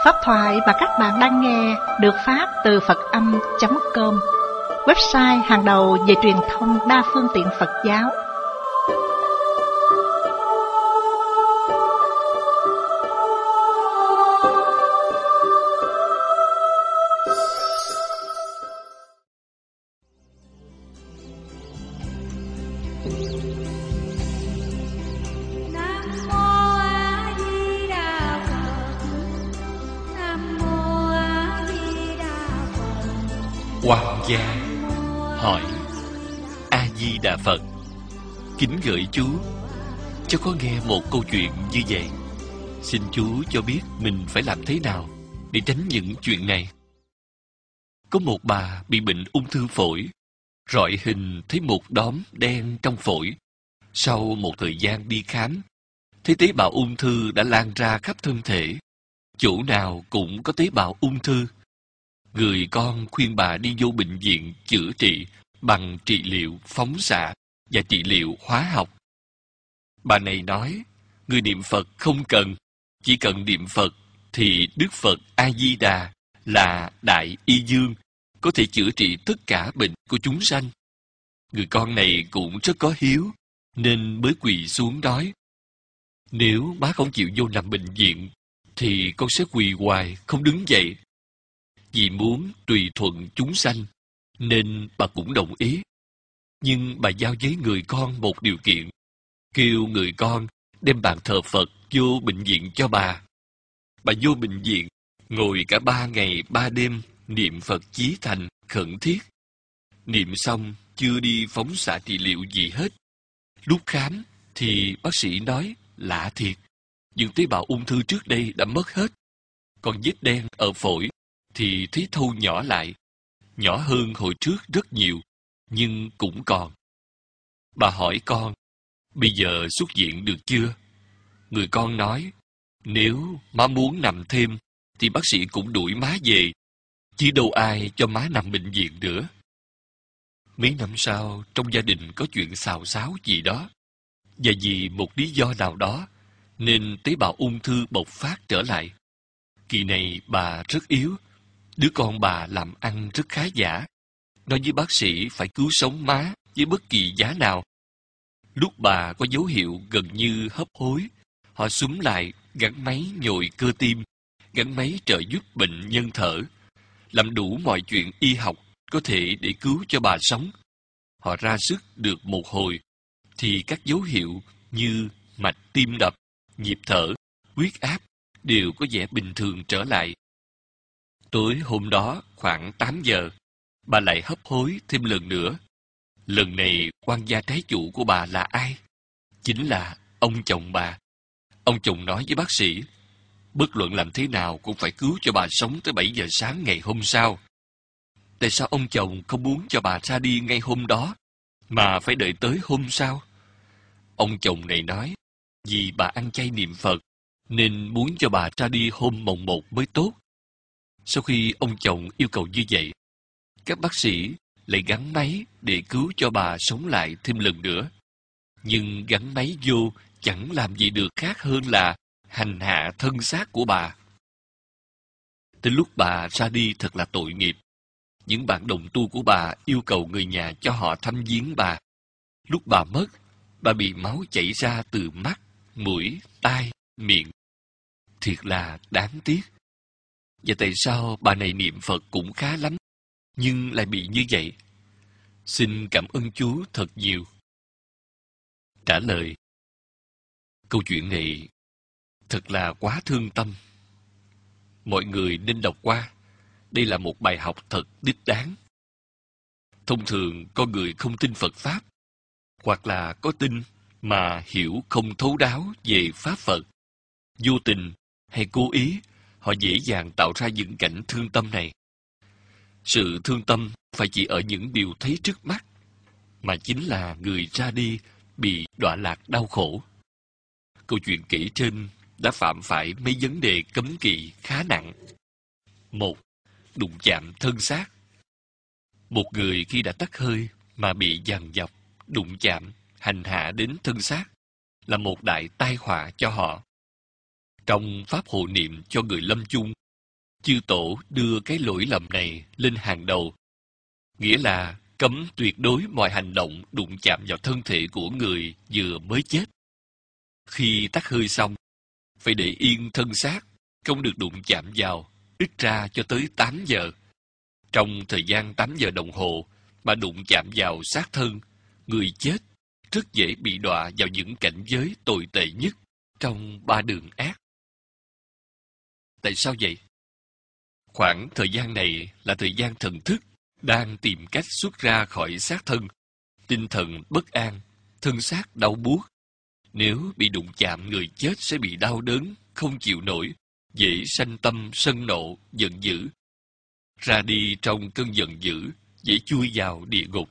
Pháp thoại mà các bạn đang nghe được phát từ Phật Âm.com, website hàng đầu về truyền thông đa phương tiện Phật giáo. Hoàng gia hỏi A Di Đà Phật: kính gửi chú, cháu có nghe một câu chuyện như vậy. Xin chú cho biết mình phải làm thế nào để tránh những chuyện này. Có một bà bị bệnh ung thư phổi, rọi hình thấy một đốm đen trong phổi. Sau một thời gian đi khám, thấy tế bào ung thư đã lan ra khắp thân thể, chỗ nào cũng có tế bào ung thư. Người con khuyên bà đi vô bệnh viện chữa trị bằng trị liệu phóng xạ và trị liệu hóa học. Bà này nói, người niệm Phật không cần, chỉ cần niệm Phật thì Đức Phật A-di-đà là Đại Y Dương, có thể chữa trị tất cả bệnh của chúng sanh. Người con này cũng rất có hiếu, nên mới quỳ xuống nói, nếu má không chịu vô nằm bệnh viện, thì con sẽ quỳ hoài, không đứng dậy. Vì muốn tùy thuận chúng sanh, nên bà cũng đồng ý. Nhưng bà giao với người con một điều kiện, kêu người con đem bàn thờ Phật vô bệnh viện cho bà. Bà vô bệnh viện, ngồi cả 3 ngày 3 đêm niệm Phật chí thành, khẩn thiết. Niệm xong, chưa đi phóng xạ trị liệu gì hết. Lúc khám, thì bác sĩ nói, lạ thiệt, những tế bào ung thư trước đây đã mất hết. Còn vết đen ở phổi thì thấy thâu nhỏ lại, nhỏ hơn hồi trước rất nhiều, nhưng cũng còn. Bà hỏi con, bây giờ xuất viện được chưa? Người con nói, nếu má muốn nằm thêm, thì bác sĩ cũng đuổi má về, chứ đâu ai cho má nằm bệnh viện nữa. Mấy năm sau, trong gia đình có chuyện xào xáo gì đó, và vì một lý do nào đó, nên tế bào ung thư bộc phát trở lại. Kỳ này bà rất yếu, đứa con bà làm ăn rất khá giả, nói với bác sĩ phải cứu sống má với bất kỳ giá nào. Lúc bà có dấu hiệu gần như hấp hối, họ xúm lại gắn máy nhồi cơ tim, gắn máy trợ giúp bệnh nhân thở, làm đủ mọi chuyện y học có thể để cứu cho bà sống. Họ ra sức được một hồi, thì các dấu hiệu như mạch tim đập, nhịp thở, huyết áp đều có vẻ bình thường trở lại. Tối hôm đó khoảng 8 giờ, bà lại hấp hối thêm lần nữa. Lần này quan gia trái chủ của bà là ai? Chính là ông chồng bà. Ông chồng nói với bác sĩ, bất luận làm thế nào cũng phải cứu cho bà sống tới 7 giờ sáng ngày hôm sau. Tại sao ông chồng không muốn cho bà ra đi ngay hôm đó, mà phải đợi tới hôm sau? Ông chồng này nói, vì bà ăn chay niệm Phật, nên muốn cho bà ra đi hôm mồng 1 mới tốt. Sau khi ông chồng yêu cầu như vậy, các bác sĩ lại gắn máy để cứu cho bà sống lại thêm lần nữa. Nhưng gắn máy vô chẳng làm gì được khác hơn là hành hạ thân xác của bà. Tới lúc bà ra đi thật là tội nghiệp. Những bạn đồng tu của bà yêu cầu người nhà cho họ thăm viếng bà. Lúc bà mất, bà bị máu chảy ra từ mắt, mũi, tai, miệng. Thiệt là đáng tiếc. Và tại sao bà này niệm Phật cũng khá lắm, nhưng lại bị như vậy? Xin cảm ơn chú thật nhiều. Trả lời: câu chuyện này thật là quá thương tâm. Mọi người nên đọc qua. Đây là một bài học thật đích đáng. Thông thường con người không tin Phật Pháp, hoặc là có tin mà hiểu không thấu đáo về Pháp Phật, vô tình hay cố ý, họ dễ dàng tạo ra những cảnh thương tâm này. Sự thương tâm phải chỉ ở những điều thấy trước mắt, mà chính là người ra đi bị đọa lạc đau khổ. Câu chuyện kể trên đã phạm phải mấy vấn đề cấm kỵ khá nặng. 1. Đụng chạm thân xác. Một người khi đã tắt hơi mà bị giằng dọc, đụng chạm, hành hạ đến thân xác là một đại tai họa cho họ. Trong pháp hộ niệm cho người lâm chung chư tổ đưa cái lỗi lầm này lên hàng đầu, nghĩa là cấm tuyệt đối mọi hành động đụng chạm vào thân thể của người vừa mới chết. Khi tắt hơi xong, phải để yên thân xác, không được đụng chạm vào, ít ra cho tới 8 giờ. Trong thời gian 8 giờ đồng hồ mà đụng chạm vào xác thân, người chết rất dễ bị đọa vào những cảnh giới tồi tệ nhất trong 3 đường ác. Tại sao vậy? Khoảng thời gian này là thời gian thần thức đang tìm cách xuất ra khỏi xác thân, tinh thần bất an, thân xác đau buốt. Nếu bị đụng chạm, người chết sẽ bị đau đớn, không chịu nổi, dễ sanh tâm sân nộ, giận dữ. Ra đi trong cơn giận dữ, dễ chui vào địa ngục.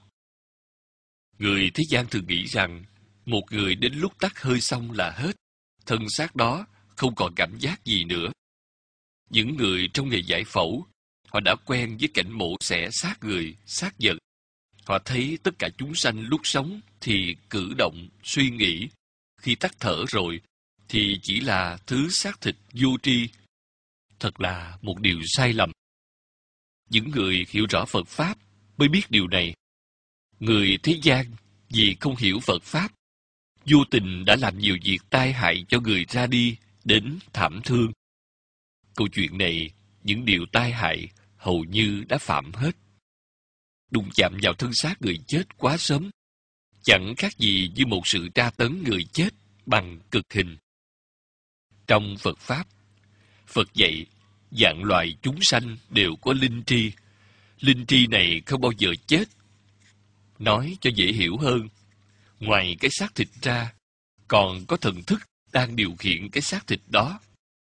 Người thế gian thường nghĩ rằng một người đến lúc tắt hơi xong là hết, thân xác đó không còn cảm giác gì nữa. Những người trong nghề giải phẫu, họ đã quen với cảnh mổ xẻ xác người, xác vật. Họ thấy tất cả chúng sanh lúc sống thì cử động, suy nghĩ. Khi tắt thở rồi thì chỉ là thứ xác thịt vô tri. Thật là một điều sai lầm. Những người hiểu rõ Phật Pháp mới biết điều này. Người thế gian vì không hiểu Phật Pháp, vô tình đã làm nhiều việc tai hại cho người ra đi đến thảm thương. Câu chuyện này, những điều tai hại hầu như đã phạm hết. Đụng chạm vào thân xác người chết quá sớm, chẳng khác gì như một sự tra tấn người chết bằng cực hình. Trong Phật Pháp, Phật dạy vạn loài chúng sanh đều có linh tri. Linh tri này không bao giờ chết. Nói cho dễ hiểu hơn, ngoài cái xác thịt ra, còn có thần thức đang điều khiển cái xác thịt đó.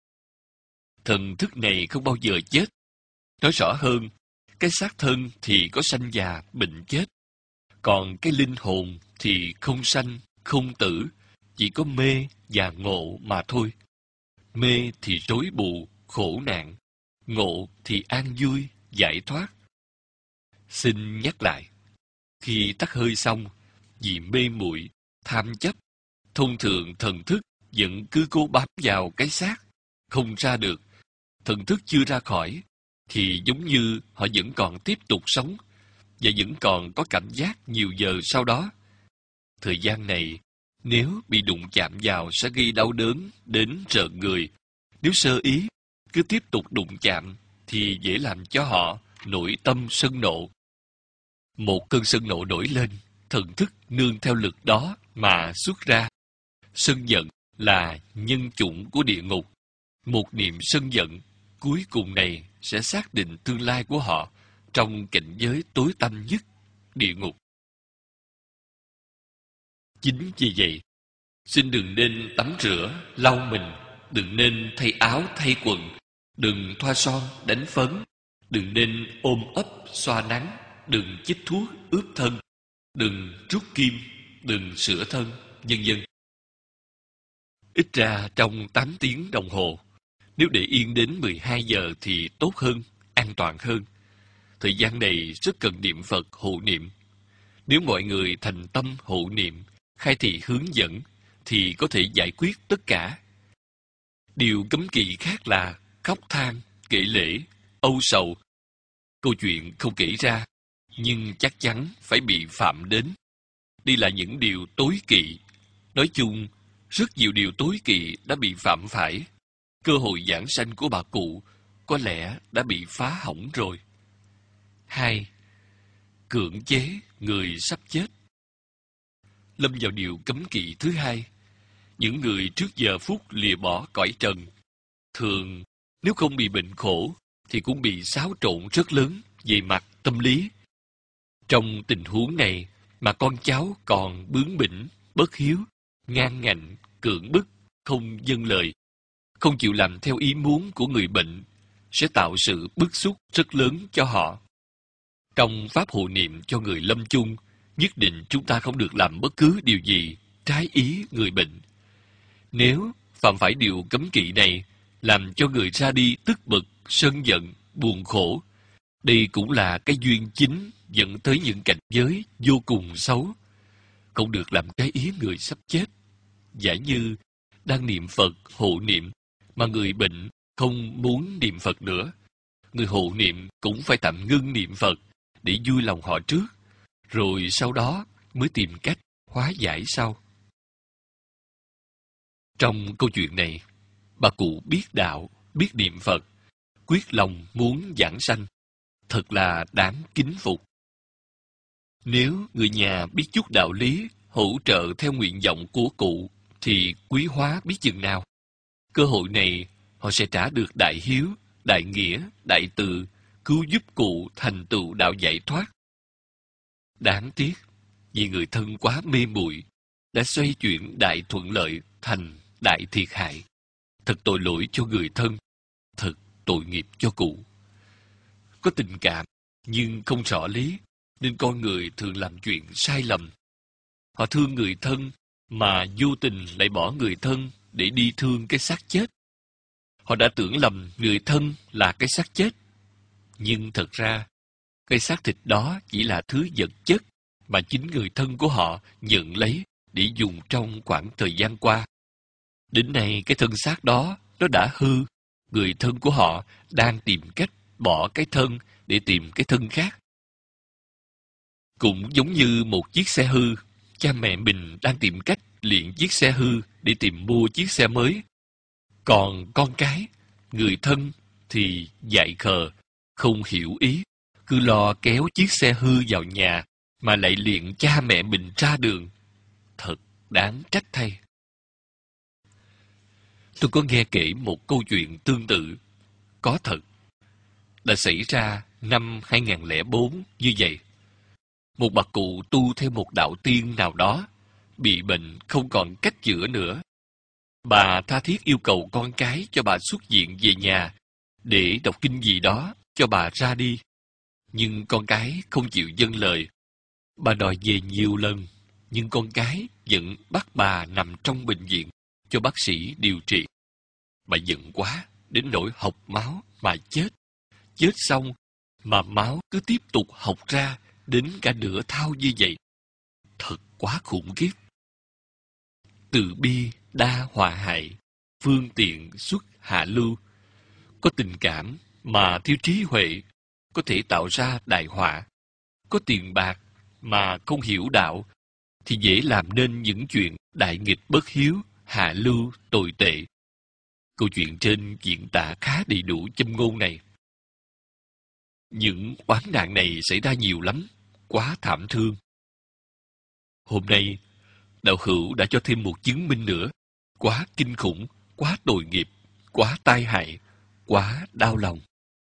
Thần thức này không bao giờ chết. Nói rõ hơn, cái xác thân thì có sanh già, bệnh chết. Còn cái linh hồn thì không sanh, không tử, chỉ có mê và ngộ mà thôi. Mê thì rối bù, khổ nạn. Ngộ thì an vui, giải thoát. Xin nhắc lại, khi tắt hơi xong, vì mê muội, tham chấp, thông thường thần thức vẫn cứ cố bám vào cái xác, không ra được. Thần thức chưa ra khỏi, thì giống như họ vẫn còn tiếp tục sống, và vẫn còn có cảm giác nhiều giờ sau đó. Thời gian này, nếu bị đụng chạm vào sẽ gây đau đớn đến rợn người. Nếu sơ ý, cứ tiếp tục đụng chạm, thì dễ làm cho họ nổi tâm sân nộ. Một cơn sân nộ nổi lên, thần thức nương theo lực đó mà xuất ra. Sân giận là nhân chủng của địa ngục. Một niệm sân giận cuối cùng này sẽ xác định tương lai của họ trong cảnh giới tối tăm nhất, địa ngục. Chính vì vậy, xin đừng nên tắm rửa, lau mình, đừng nên thay áo, thay quần, đừng thoa son, đánh phấn, đừng nên ôm ấp, xoa nắng, đừng chích thuốc, ướp thân, đừng rút kim, đừng sửa thân, vân vân. Ít ra trong 8 tiếng đồng hồ, nếu để yên đến 12 giờ thì tốt hơn, an toàn hơn. Thời gian này rất cần niệm Phật hộ niệm. Nếu mọi người thành tâm hộ niệm, khai thị hướng dẫn, thì có thể giải quyết tất cả. Điều cấm kỵ khác là khóc than, kể lể, âu sầu. Câu chuyện không kể ra, nhưng chắc chắn phải bị phạm đến. Đây là những điều tối kỵ. Nói chung, rất nhiều điều tối kỵ đã bị phạm phải. Cơ hội giảng sanh của bà cụ có lẽ đã bị phá hỏng rồi. 2. Cưỡng chế người sắp chết. Lâm vào điều cấm kỵ thứ hai. Những người trước giờ phút lìa bỏ cõi trần, thường nếu không bị bệnh khổ thì cũng bị xáo trộn rất lớn về mặt tâm lý. Trong tình huống này mà con cháu còn bướng bỉnh, bất hiếu, ngang ngạnh, cưỡng bức, không vâng lời, không chịu làm theo ý muốn của người bệnh, sẽ tạo sự bức xúc rất lớn cho họ. Trong pháp hộ niệm cho người lâm chung, nhất định chúng ta không được làm bất cứ điều gì trái ý người bệnh. Nếu phạm phải điều cấm kỵ này, làm cho người ra đi tức bực, sân giận, buồn khổ, đây cũng là cái duyên chính dẫn tới những cảnh giới vô cùng xấu. Không được làm trái ý người sắp chết. Giả như đang niệm Phật hộ niệm mà người bệnh không muốn niệm Phật nữa, người hộ niệm cũng phải tạm ngưng niệm Phật để vui lòng họ trước, rồi sau đó mới tìm cách hóa giải sau. Trong câu chuyện này, bà cụ biết đạo, biết niệm Phật, quyết lòng muốn giảng sanh, thật là đáng kính phục. Nếu người nhà biết chút đạo lý, hỗ trợ theo nguyện vọng của cụ, thì quý hóa biết chừng nào. Cơ hội này, họ sẽ trả được đại hiếu, đại nghĩa, đại từ, cứu giúp cụ thành tựu đạo giải thoát. Đáng tiếc, vì người thân quá mê muội đã xoay chuyển đại thuận lợi thành đại thiệt hại. Thật tội lỗi cho người thân, thật tội nghiệp cho cụ. Có tình cảm, nhưng không rõ lý, nên con người thường làm chuyện sai lầm. Họ thương người thân, mà vô tình lại bỏ người thân để đi thương cái xác chết. Họ đã tưởng lầm người thân là cái xác chết. Nhưng thật ra, cái xác thịt đó chỉ là thứ vật chất mà chính người thân của họ nhận lấy để dùng trong khoảng thời gian qua. Đến nay cái thân xác đó nó đã hư, người thân của họ đang tìm cách bỏ cái thân để tìm cái thân khác. Cũng giống như một chiếc xe hư, cha mẹ mình đang tìm cách luyện chiếc xe hư để tìm mua chiếc xe mới. Còn con cái, người thân thì dại khờ, không hiểu ý, cứ lo kéo chiếc xe hư vào nhà mà lại luyện cha mẹ mình ra đường. Thật đáng trách thay. Tôi có nghe kể một câu chuyện tương tự, có thật, đã xảy ra năm 2004 như vậy. Một bà cụ tu theo một đạo tiên nào đó, bị bệnh không còn cách chữa nữa. Bà tha thiết yêu cầu con cái cho bà xuất viện về nhà để đọc kinh gì đó cho bà ra đi. Nhưng con cái không chịu vâng lời. Bà đòi về nhiều lần, nhưng con cái vẫn bắt bà nằm trong bệnh viện cho bác sĩ điều trị. Bà giận quá, đến nỗi học máu mà chết. Chết xong mà máu cứ tiếp tục học ra đến cả nửa thau như vậy. Thật quá khủng khiếp. Từ bi đa hòa hại, phương tiện xuất hạ lưu. Có tình cảm mà thiếu trí huệ có thể tạo ra đại họa. Có tiền bạc mà không hiểu đạo thì dễ làm nên những chuyện đại nghịch bất hiếu, hạ lưu, tồi tệ. Câu chuyện trên diễn tả khá đầy đủ châm ngôn này. Những oán nạn này xảy ra nhiều lắm, quá thảm thương. Hôm nay, đạo hữu đã cho thêm một chứng minh nữa, quá kinh khủng, quá tội nghiệp, quá tai hại, quá đau lòng.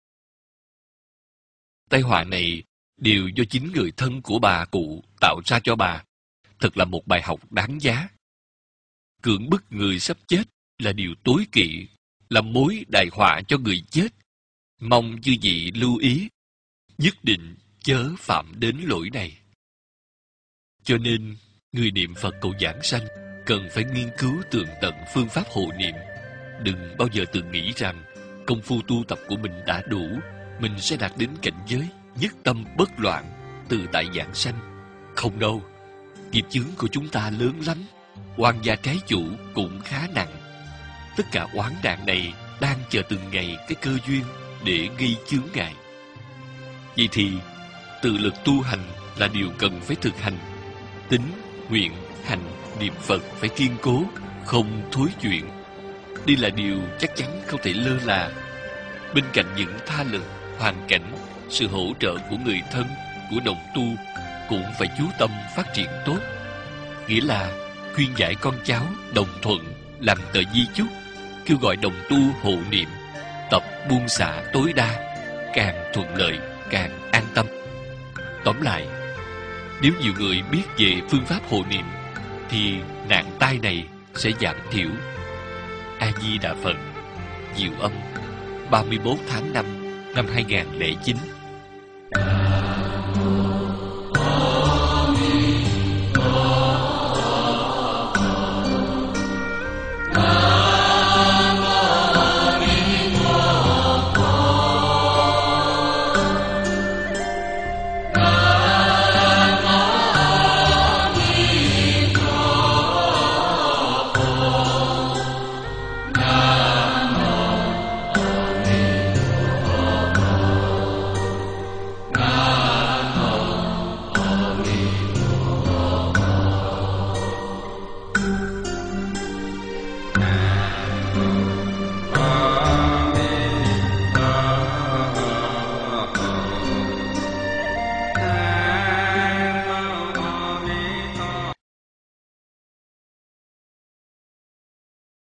Tai họa này đều do chính người thân của bà cụ tạo ra cho bà. Thật là một bài học đáng giá. Cưỡng bức người sắp chết là điều tối kỵ, là mối đại họa cho người chết. Mong chư vị lưu ý, nhất định chớ phạm đến lỗi này. Cho nên, người niệm Phật cầu giảng sanh cần phải nghiên cứu tường tận phương pháp hộ niệm. Đừng bao giờ tự nghĩ rằng công phu tu tập của mình đã đủ, mình sẽ đạt đến cảnh giới nhất tâm bất loạn, tự tại giảng sanh. Không đâu, nghiệp chướng của chúng ta lớn lắm, oan gia trái chủ cũng khá nặng. Tất cả oán nạn này đang chờ từng ngày cái cơ duyên để gây chướng ngại. Vậy thì, tự lực tu hành là điều cần phải thực hành. Tính, nguyện, hành, niệm Phật phải kiên cố, không thối chuyển. Đây là điều chắc chắn không thể lơ là. Bên cạnh những tha lực, hoàn cảnh, sự hỗ trợ của người thân, của đồng tu, cũng phải chú tâm phát triển tốt. Nghĩa là khuyên giải con cháu đồng thuận, làm tờ di chúc, kêu gọi đồng tu hộ niệm, tập buông xả tối đa, càng thuận lợi càng an tâm. Tóm lại, nếu nhiều người biết về phương pháp hộ niệm thì nạn tai này sẽ giảm thiểu. A Di Đà Phật. Diệu Âm, 31 tháng 5 năm 2009.